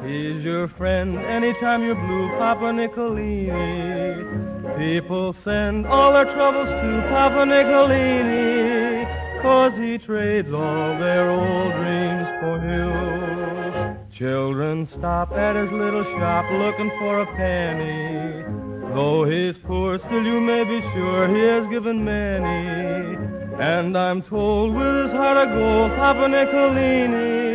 He's your friend anytime you're blue, Papa Nicolini. People send all their troubles to Papa Nicolini, 'cause he trades all their old dreams for new. Children stop at his little shop looking for a penny. Though he's poor, still you may be sure he has given many. And I'm told with his heart of gold, Papa Nicolini